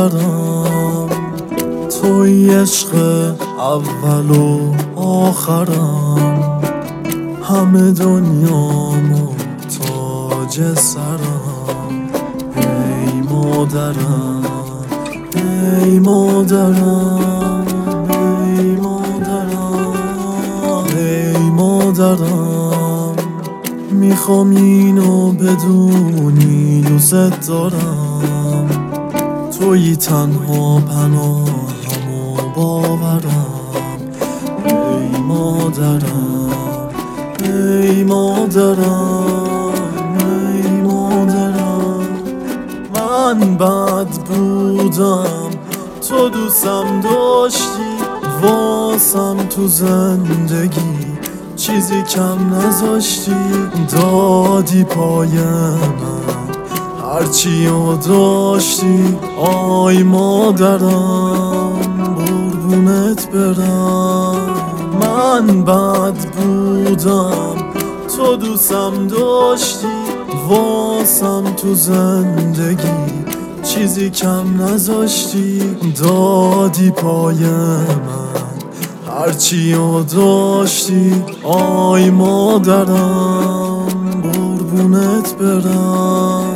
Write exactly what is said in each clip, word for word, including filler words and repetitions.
مادرم، توی عشق اول و آخرم، همه دنیامو تاج سرم. ای مادرم، ای مادرم، ای مادرم، ای مادرم، میخوام اینو بدونی دوست دارم، توی تنها پناهم و باورم. ای مادرم، ای مادرم، ای مادرم، من بد بودم تو دوستم داشتی، واسم تو زندگی چیزی کم نذاشتی، دادی پای من هرچی رو داشتی. آی مادرم قربونت برم، من بد بودم تو دوستم داشتی، واسم تو زندگی چیزی کم نذاشتی، دادی پای من هرچی رو داشتی. آی مادرم قربونت برم.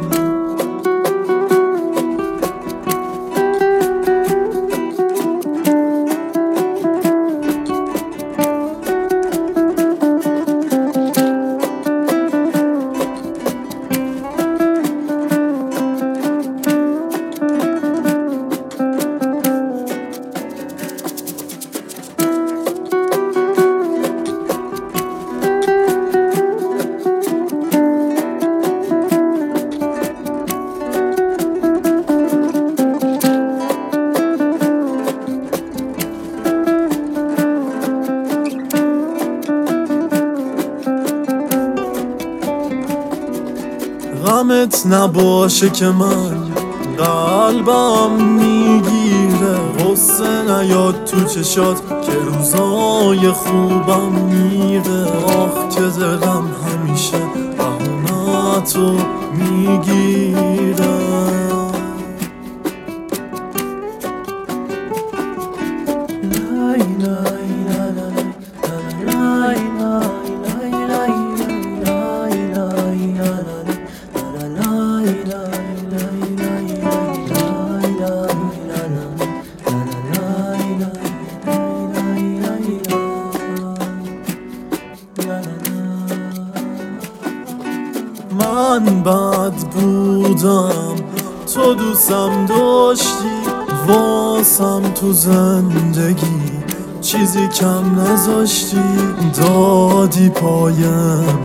غمت نباشه که من قلبم میگیره، غصه نیاد تو چشات که روزای خوبم میره. آخ که دلم همیشه بهونه‌تو میگیره. من بد بودم تو دوستم داشتی، واسم تو زندگی چیزی کم نذاشتی، دادی پایم